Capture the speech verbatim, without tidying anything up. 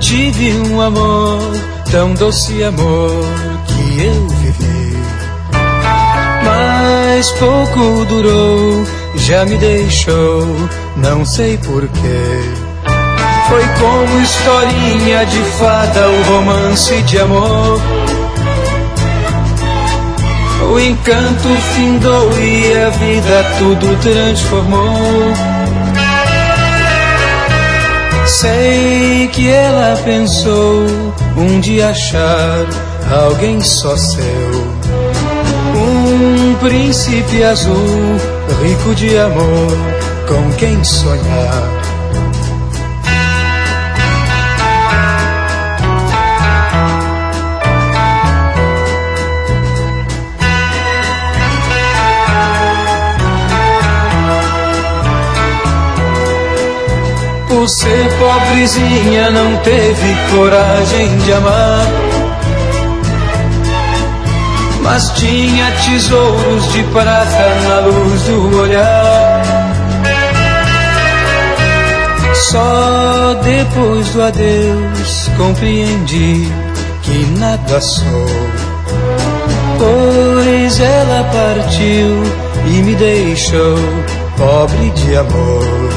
tive um amor, tão doce amor que eu vivi. Mas pouco durou, já me deixou, não sei porquê. Foi como historinha de fada, o romance de amor. O encanto findou e a vida tudo transformou. Sei que ela pensou um dia achar alguém só seu, um príncipe azul, rico de amor, com quem sonhar. Por ser pobrezinha não teve coragem de amar, mas tinha tesouros de prata na luz do olhar. Só depois do adeus compreendi que nada sou, pois ela partiu e me deixou pobre de amor.